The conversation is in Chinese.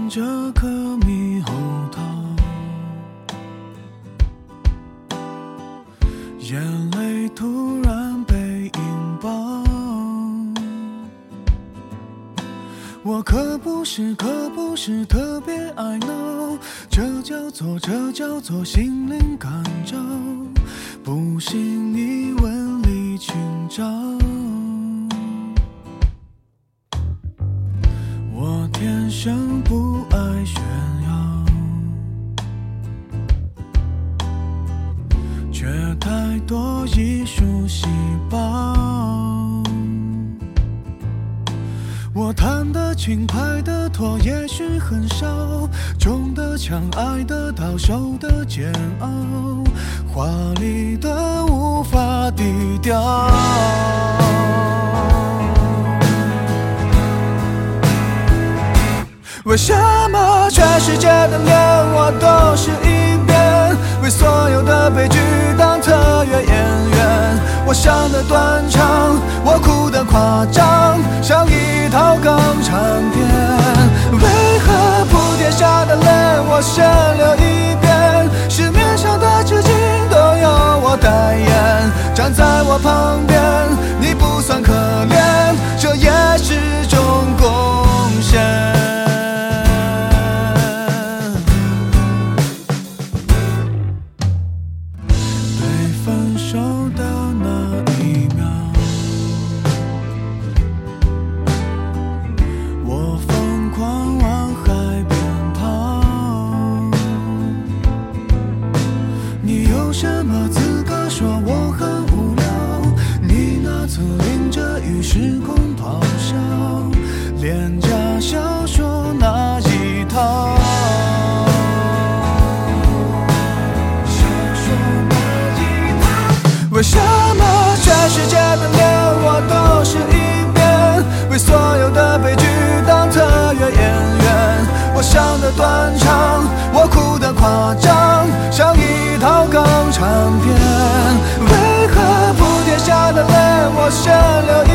这颗猕猴桃，眼泪突然被引爆。我可不是特别爱闹，这叫做心灵感召，不信你问李清照。我天生不爱炫耀，却太多艺术细胞。我弹得轻，拍得妥，也许很少，中的枪，爱得到，受的煎熬，华丽的无法低调。为什么全世界的脸我都是一遍？为所有的悲剧当特约演员。我伤得断肠，我哭得夸张，像一套港产片。为何铺天下的泪我先流一遍？市面上的纸巾都由我代言。站在我旁边，你不算可怜，这也是种贡献。分手的那一秒，我疯狂往海边跑。你有什么资格说我很无聊？你那次淋着雨时空咆哮，廉价小说那一套。为什么全世界的脸我都是一遍？为所有的悲剧当特约演员。我伤得断肠，我哭得夸张，像一套港产片。为何铺天下的泪我先流